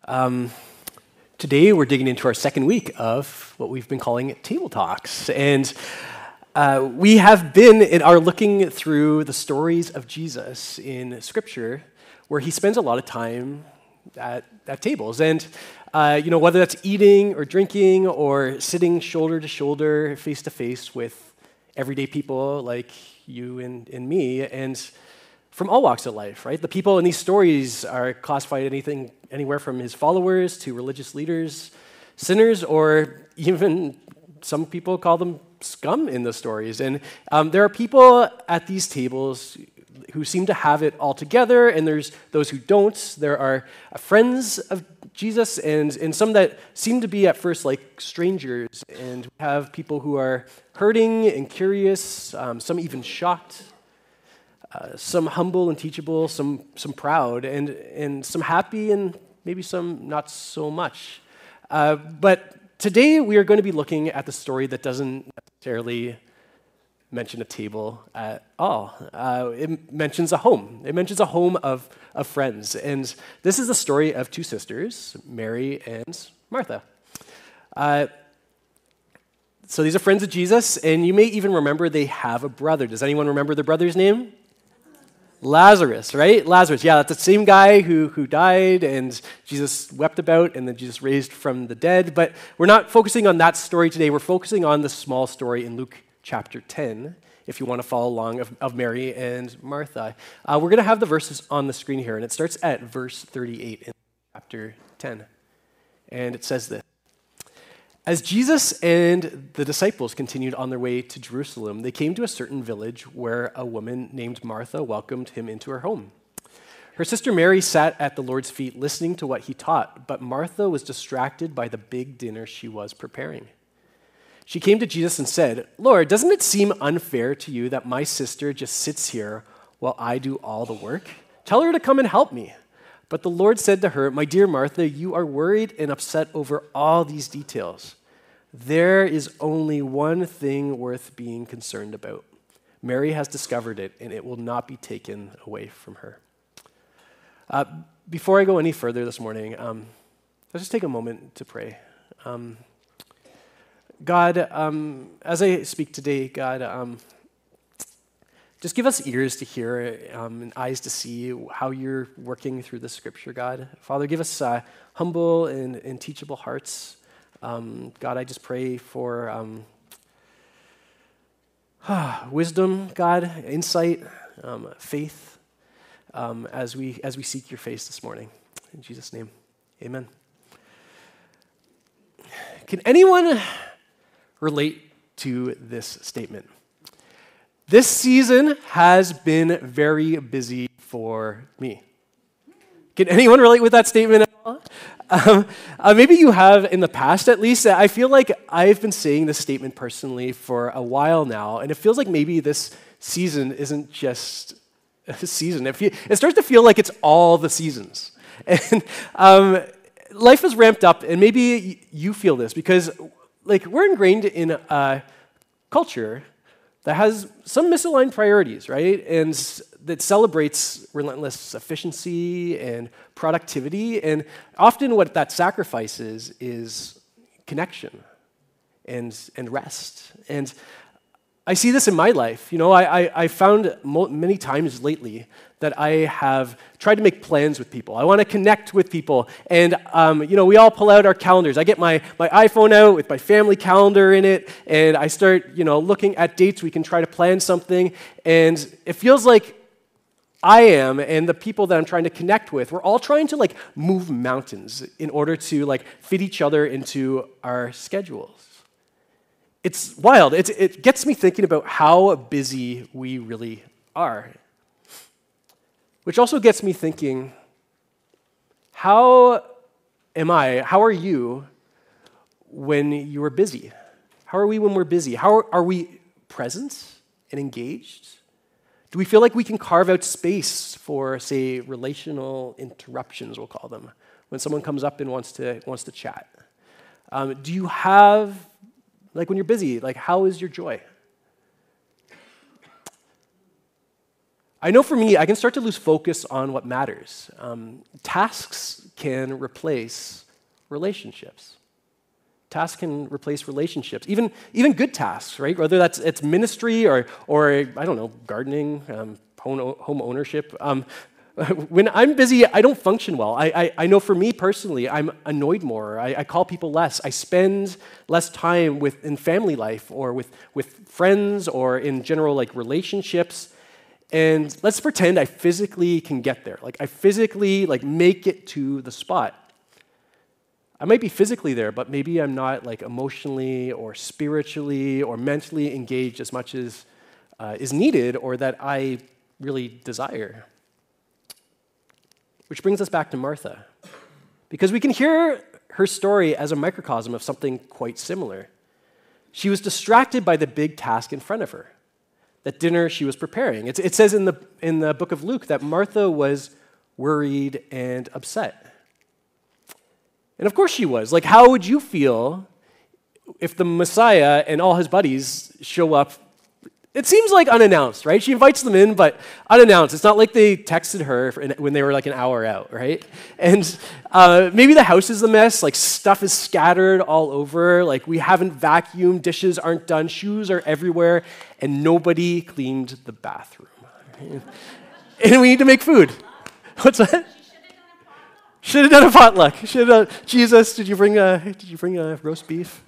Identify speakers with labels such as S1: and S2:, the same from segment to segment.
S1: Um, Today, we're digging into our second week of what we've been calling Table Talks. And we are looking through the stories of Jesus in Scripture, where he spends a lot of time at tables. And, whether that's eating or drinking or sitting shoulder to shoulder, face to face with everyday people like you and me, and from all walks of life, right? The people in these stories are classified anywhere from his followers to religious leaders, sinners, or even some people call them scum in the stories. And there are people at these tables who seem to have it all together, and there's those who don't. There are friends of Jesus and some that seem to be at first like strangers, and we have people who are hurting and curious, some even shocked, some humble and teachable, some proud, and some happy, and maybe some not so much. But today we are going to be looking at the story that doesn't necessarily mention a table at all. It mentions a home. It mentions a home of friends. And this is the story of two sisters, Mary and Martha. So these are friends of Jesus, and you may even remember they have a brother. Does anyone remember their brother's name? Lazarus, right? Lazarus, yeah, that's the same guy who died and Jesus wept about and then Jesus raised from the dead. But we're not focusing on that story today. We're focusing on the small story in Luke chapter 10, if you want to follow along, of Mary and Martha. We're going to have the verses on the screen here, and it starts at verse 38 in chapter 10. And it says this: As Jesus and the disciples continued on their way to Jerusalem, they came to a certain village where a woman named Martha welcomed him into her home. Her sister Mary sat at the Lord's feet listening to what he taught, but Martha was distracted by the big dinner she was preparing. She came to Jesus and said, "Lord, doesn't it seem unfair to you that my sister just sits here while I do all the work? Tell her to come and help me." But the Lord said to her, "My dear Martha, you are worried and upset over all these details. There is only one thing worth being concerned about. Mary has discovered it, and it will not be taken away from her." Before I go any further this morning, let's just take a moment to pray. God, as I speak today, God, just give us ears to hear and eyes to see how you're working through the scripture, God. Father, give us humble and teachable hearts. God, I just pray for wisdom, God, insight, faith, as we seek your face this morning. In Jesus' name, amen. Can anyone relate to this statement? This season has been very busy for me. Can anyone relate with that statement at all? Maybe you have in the past, at least. I feel like I've been saying this statement personally for a while now, and it feels like maybe this season isn't just a season. It starts to feel like it's all the seasons. And life has ramped up, and maybe you feel this because we're ingrained in a culture that has some misaligned priorities, right? And that celebrates relentless efficiency and productivity. And often what that sacrifices is connection and rest. And I see this in my life. I found many times lately that I have tried to make plans with people. I want to connect with people. And, we all pull out our calendars. I get my iPhone out with my family calendar in it, and I start, looking at dates we can try to plan something. And it feels like I am and the people that I'm trying to connect with, we're all trying to, move mountains in order to, fit each other into our schedules. It's wild. It gets me thinking about how busy we really are. Which also gets me thinking, how are you when you are busy? How are we when we're busy? How are we present and engaged? Do we feel like we can carve out space for, say, relational interruptions, we'll call them, when someone comes up and wants to chat? Do you have, when you're busy, how is your joy? I know for me, I can start to lose focus on what matters. Tasks can replace relationships. Tasks can replace relationships, even good tasks, right? Whether it's ministry or I don't know, gardening, home ownership. When I'm busy, I don't function well. I know for me personally, I'm annoyed more. I call people less. I spend less time in family life or with friends or in general like relationships. And let's pretend I physically can get there. Like I physically like make it to the spot. I might be physically there, but maybe I'm not like emotionally or spiritually or mentally engaged as much as is needed or that I really desire. Which brings us back to Martha, because we can hear her story as a microcosm of something quite similar. She was distracted by the big task in front of her, that dinner she was preparing. It says in the book of Luke that Martha was worried and upset. And of course she was. Like, how would you feel if the Messiah and all his buddies show up? It seems like unannounced, right? She invites them in, but unannounced. It's not like they texted her when they were like an hour out, right? And maybe the house is a mess, like stuff is scattered all over, like we haven't vacuumed, dishes aren't done, shoes are everywhere, and nobody cleaned the bathroom. And we need to make food. What's that? Should have done a potluck. Jesus, did you bring a roast beef?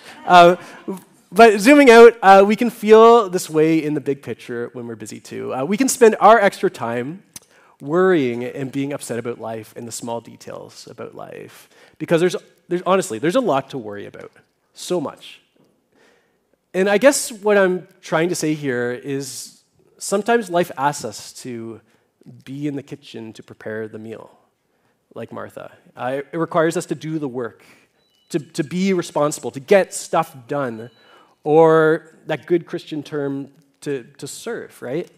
S1: But zooming out, we can feel this way in the big picture when we're busy too. We can spend our extra time worrying and being upset about life and the small details about life. Because there's a lot to worry about. So much. And I guess what I'm trying to say here is sometimes life asks us to be in the kitchen to prepare the meal, like Martha. It requires us to do the work, to be responsible, to get stuff done, or that good Christian term, to serve, right?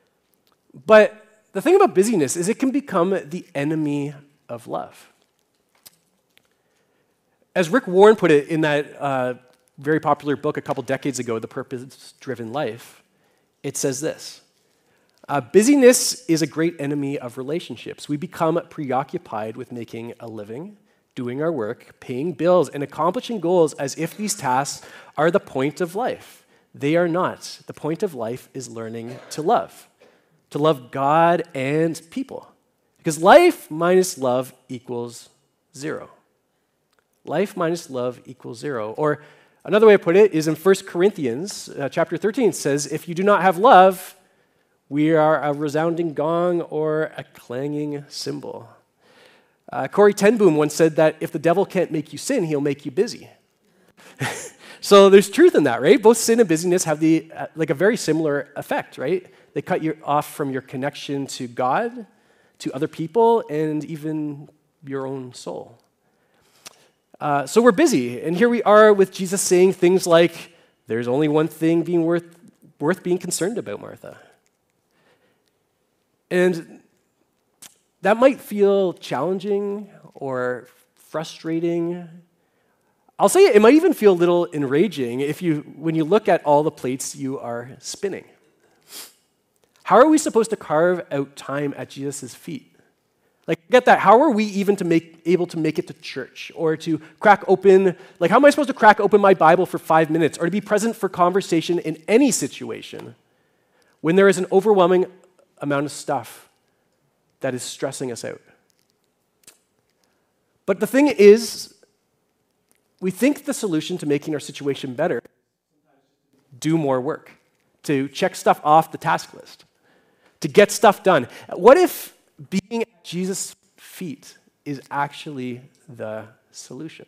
S1: But the thing about busyness is it can become the enemy of love. As Rick Warren put it in that very popular book a couple decades ago, The Purpose-Driven Life, it says this: busyness is a great enemy of relationships. We become preoccupied with making a living, doing our work, paying bills, and accomplishing goals as if these tasks are the point of life. They are not. The point of life is learning to love God and people. Because life minus love equals zero. Life minus love equals zero. Or another way to put it is in 1 Corinthians chapter 13, it says, if you do not have love, we are a resounding gong or a clanging cymbal. Corrie ten Boom once said that if the devil can't make you sin, he'll make you busy. So there's truth in that, right? Both sin and busyness have a very similar effect, right? They cut you off from your connection to God, to other people, and even your own soul. So we're busy, and here we are with Jesus saying things like, there's only one thing being worth being concerned about, Martha. And that might feel challenging or frustrating. I'll say it might even feel a little enraging when you look at all the plates you are spinning. How are we supposed to carve out time at Jesus' feet? Like, get that. How are we even able to make it to church or to crack open, like, how am I supposed to crack open my Bible for 5 minutes or to be present for conversation in any situation when there is an overwhelming amount of stuff that is stressing us out? But the thing is, we think the solution to making our situation better is do more work, to check stuff off the task list, to get stuff done. What if being at Jesus' feet is actually the solution?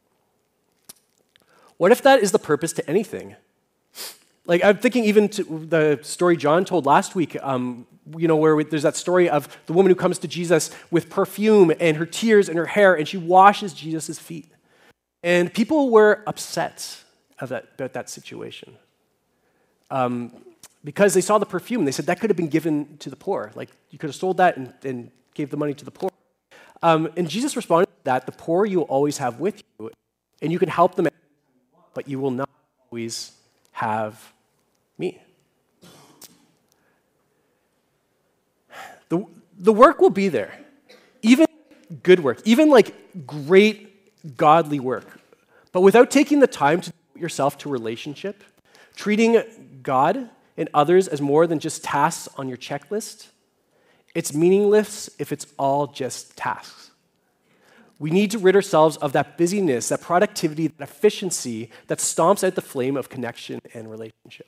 S1: What if that is the purpose to anything? Like, I'm thinking even to the story John told last week, where there's that story of the woman who comes to Jesus with perfume and her tears in her hair, and she washes Jesus' feet. And people were upset about that situation because they saw the perfume. They said that could have been given to the poor. Like, you could have sold that and gave the money to the poor. And Jesus responded to that, the poor you will always have with you, and you can help them, but you will not always have me. The work will be there. Even good work, even like great godly work. But without taking the time to devote yourself to relationship, treating God and others as more than just tasks on your checklist, it's meaningless if it's all just tasks. We need to rid ourselves of that busyness, that productivity, that efficiency that stomps out the flame of connection and relationship.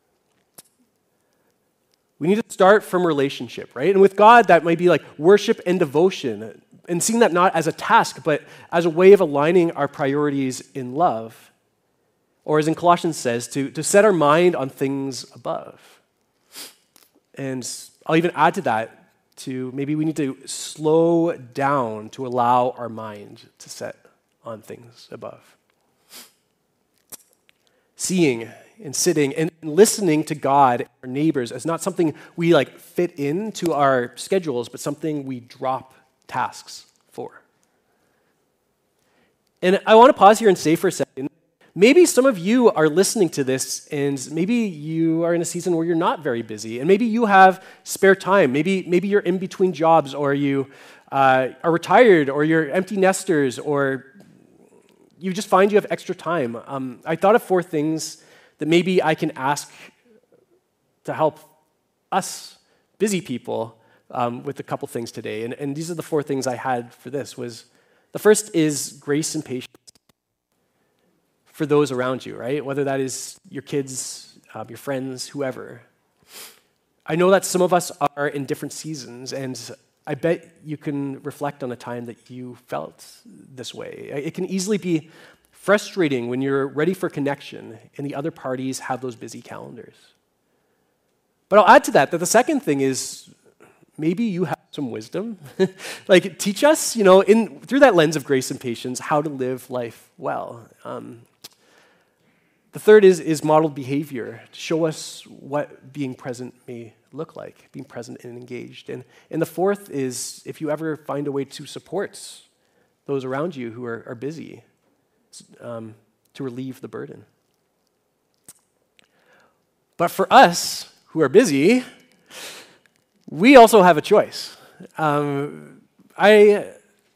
S1: We need to start from relationship, right? And with God, that might be like worship and devotion, and seeing that not as a task, but as a way of aligning our priorities in love. Or as in Colossians says, to set our mind on things above. And I'll even add to that, to maybe we need to slow down to allow our mind to set on things above. Seeing and sitting and listening to God, our neighbors, as not something we like fit into our schedules, but something we drop tasks for. And I want to pause here and say for a second, maybe some of you are listening to this and maybe you are in a season where you're not very busy and maybe you have spare time. Maybe you're in between jobs or you are retired or you're empty nesters or you just find you have extra time. I thought of 4 things that maybe I can ask to help us busy people with a couple things today. And these are the 4 things I had for this. The first is grace and patience for those around you, right? Whether that is your kids, your friends, whoever. I know that some of us are in different seasons, and I bet you can reflect on a time that you felt this way. It can easily be frustrating when you're ready for connection and the other parties have those busy calendars. But I'll add to that the second thing is maybe you have some wisdom. Like teach us, through that lens of grace and patience, how to live life well. The third is modeled behavior to show us what being present may look like, being present and engaged. And the fourth is if you ever find a way to support those around you who are busy, to relieve the burden. But for us who are busy, we also have a choice. When I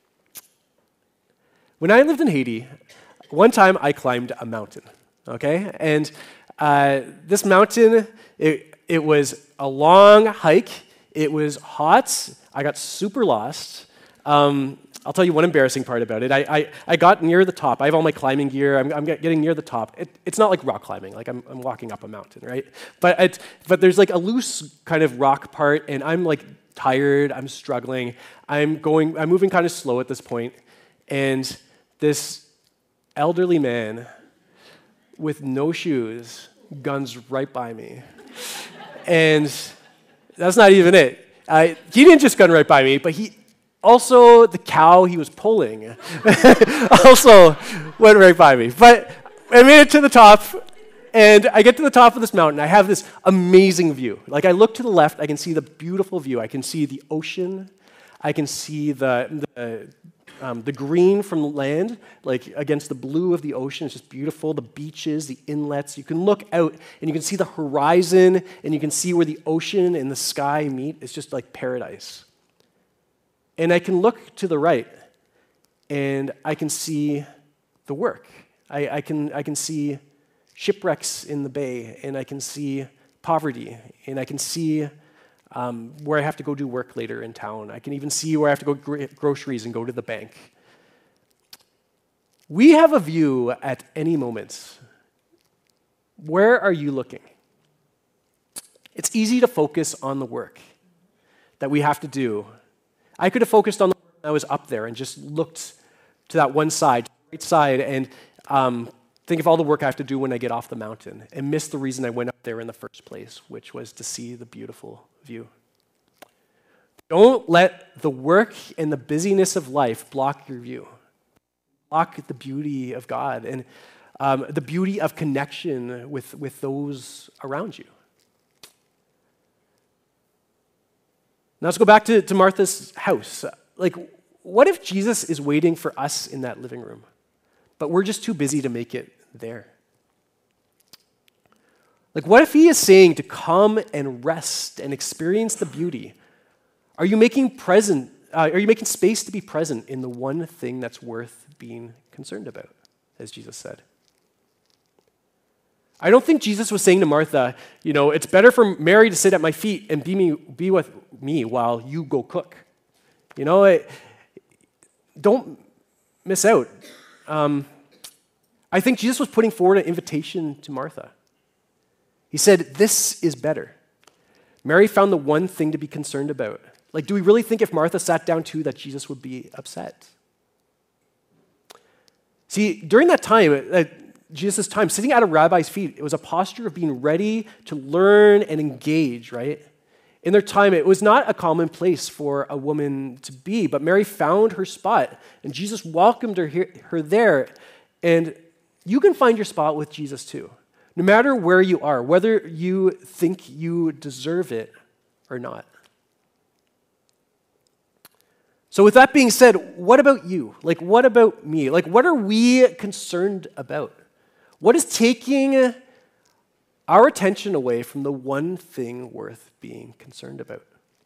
S1: lived in Haiti, one time I climbed a mountain, okay? And this mountain, it was a long hike. It was hot. I got super lost. I'll tell you one embarrassing part about it. I got near the top. I have all my climbing gear. I'm getting near the top. It's not like rock climbing, like I'm walking up a mountain, right? But there's like a loose kind of rock part, and I'm like tired. I'm struggling. I'm moving kind of slow at this point, and this elderly man with no shoes guns right by me, and that's not even it. He didn't just gun right by me, but also, the cow he was pulling also went right by me. But I made it to the top, and I get to the top of this mountain. I have this amazing view. Like, I look to the left, I can see the beautiful view. I can see the ocean. I can see the green from the land, like, against the blue of the ocean. It's just beautiful. The beaches, the inlets. You can look out, and you can see the horizon, and you can see where the ocean and the sky meet. It's just like paradise. And I can look to the right, and I can see the work. I can see shipwrecks in the bay, and I can see poverty, and I can see where I have to go do work later in town. I can even see where I have to go get groceries and go to the bank. We have a view at any moment. Where are you looking? It's easy to focus on the work that we have to do. I could have focused on the work when I was up there and just looked to that one side, to the right side, and think of all the work I have to do when I get off the mountain and miss the reason I went up there in the first place, which was to see the beautiful view. Don't let the work and the busyness of life block your view. Block the beauty of God and the beauty of connection with those around you. Now let's go back to Martha's house. Like, what if Jesus is waiting for us in that living room, but we're just too busy to make it there? Like, what if he is saying to come and rest and experience the beauty? Are you making space to be present in the one thing that's worth being concerned about, as Jesus said? I don't think Jesus was saying to Martha, it's better for Mary to sit at my feet and be with me while you go cook. Don't miss out. I think Jesus was putting forward an invitation to Martha. He said, this is better. Mary found the one thing to be concerned about. Do we really think if Martha sat down too that Jesus would be upset? See, during that time, Jesus' time, sitting at a rabbi's feet, it was a posture of being ready to learn and engage, right? In their time, it was not a common place for a woman to be, but Mary found her spot, and Jesus welcomed her there. And you can find your spot with Jesus too, no matter where you are, whether you think you deserve it or not. So with that being said, what about you? What about me? What are we concerned about? What is taking our attention away from the one thing worth being concerned about?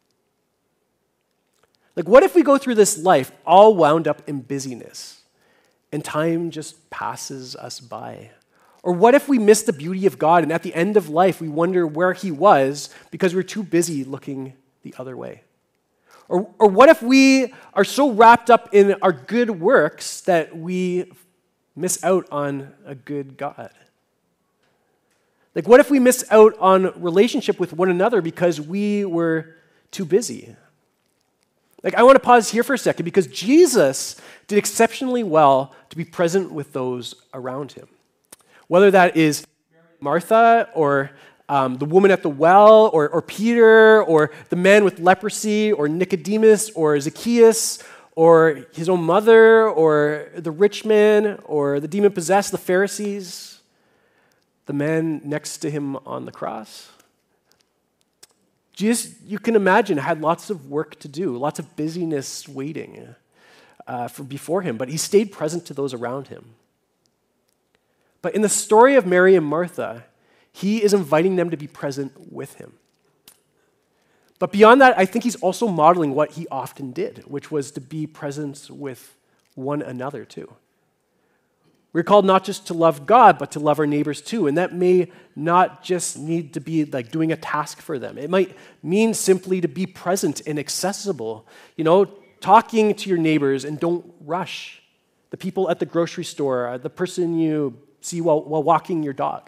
S1: What if we go through this life all wound up in busyness and time just passes us by? Or what if we miss the beauty of God and at the end of life we wonder where he was because we're too busy looking the other way? Or what if we are so wrapped up in our good works that we miss out on a good God? What if we miss out on relationship with one another because we were too busy? I want to pause here for a second because Jesus did exceptionally well to be present with those around him. Whether that is Martha or the woman at the well or Peter or the man with leprosy or Nicodemus or Zacchaeus or his own mother or the rich man or the demon-possessed, the Pharisees, the man next to him on the cross. Jesus, you can imagine, had lots of work to do, lots of busyness waiting before him, but he stayed present to those around him. But in the story of Mary and Martha, he is inviting them to be present with him. But beyond that, I think he's also modeling what he often did, which was to be present with one another too. We're called not just to love God, but to love our neighbors too. And that may not just need to be doing a task for them. It might mean simply to be present and accessible. Talking to your neighbors and don't rush. The people at the grocery store, the person you see while walking your dog.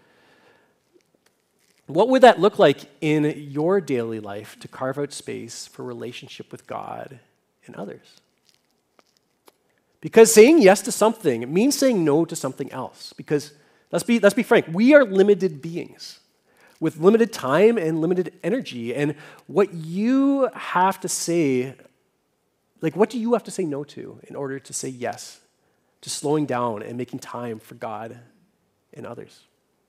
S1: What would that look like in your daily life to carve out space for relationship with God and others? Because saying yes to something means saying no to something else. Because let's be frank, we are limited beings with limited time and limited energy. And what you have to say, what do you have to say no to in order to say yes to slowing down and making time for God and others?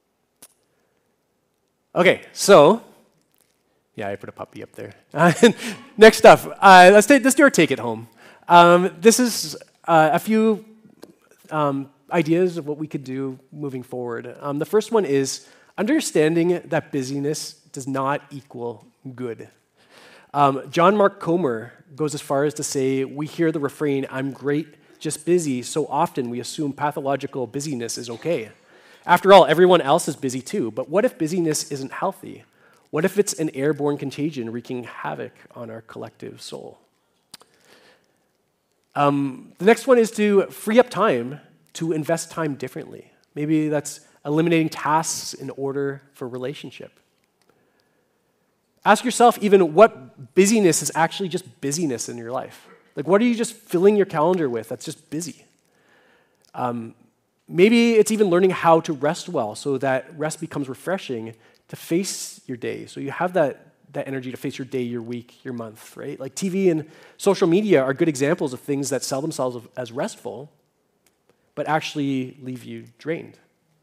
S1: Okay, so, yeah, I put a puppy up there. Next up, let's do our take it home. This is a few ideas of what we could do moving forward. The first one is understanding that busyness does not equal good. John Mark Comer goes as far as to say, we hear the refrain, "I'm great, just busy," so often we assume pathological busyness is okay. After all, everyone else is busy too, but what if busyness isn't healthy? What if it's an airborne contagion wreaking havoc on our collective soul? The next one is to free up time to invest time differently. Maybe that's eliminating tasks in order for relationship. Ask yourself even what busyness is actually just busyness in your life. What are you just filling your calendar with that's just busy? Maybe it's even learning how to rest well so that rest becomes refreshing to face your day. So you have that energy to face your day, your week, your month, right? TV and social media are good examples of things that sell themselves as restful, but actually leave you drained.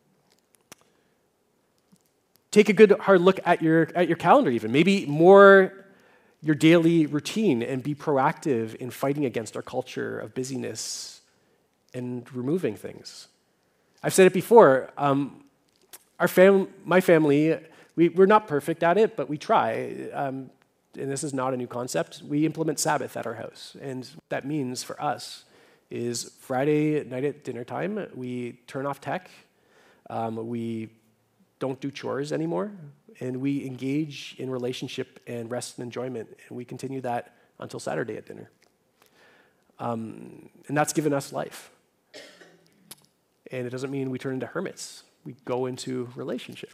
S1: Take a good hard look at your calendar even. Maybe more your daily routine and be proactive in fighting against our culture of busyness and removing things. I've said it before, my family, we're not perfect at it, but we try. and this is not a new concept, we implement Sabbath at our house. And what that means for us is Friday night at dinner time, we turn off tech, we don't do chores anymore, and we engage in relationship and rest and enjoyment, and we continue that until Saturday at dinner. And that's given us life. And it doesn't mean we turn into hermits. We go into relationship.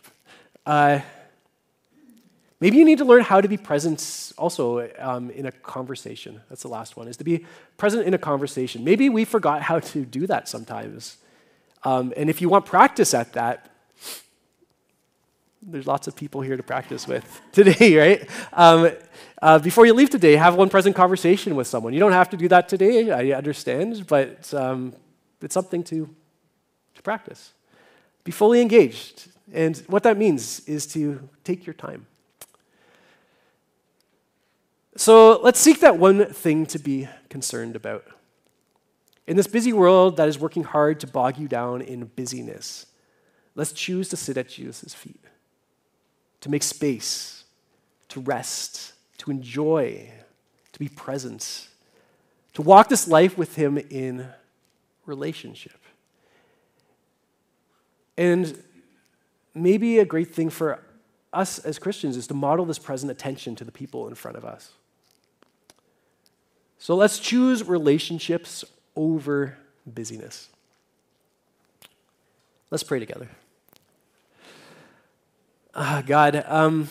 S1: Maybe you need to learn how to be present also in a conversation. That's the last one, is to be present in a conversation. Maybe we forgot how to do that sometimes. And if you want practice at that, there's lots of people here to practice with today, right? Before you leave today, have one present conversation with someone. You don't have to do that today, I understand, but it's something to practice. Be fully engaged. And what that means is to take your time. So let's seek that one thing to be concerned about. In this busy world that is working hard to bog you down in busyness, let's choose to sit at Jesus' feet, to make space, to rest, to enjoy, to be present, to walk this life with him in relationship. And maybe a great thing for us as Christians is to model this present attention to the people in front of us. So let's choose relationships over busyness. Let's pray together. God,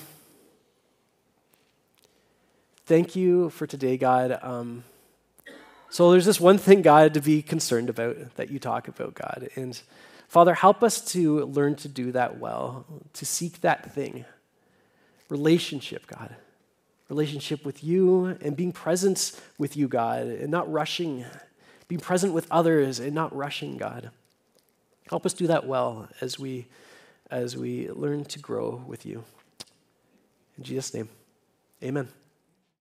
S1: thank you for today, God. So there's this one thing, God, to be concerned about that you talk about, God. And Father, help us to learn to do that well, to seek that thing. Relationship, God. Relationship with you and being present with you, God, and not rushing. Being present with others and not rushing, God. Help us do that well as we learn to grow with you. In Jesus' name, amen.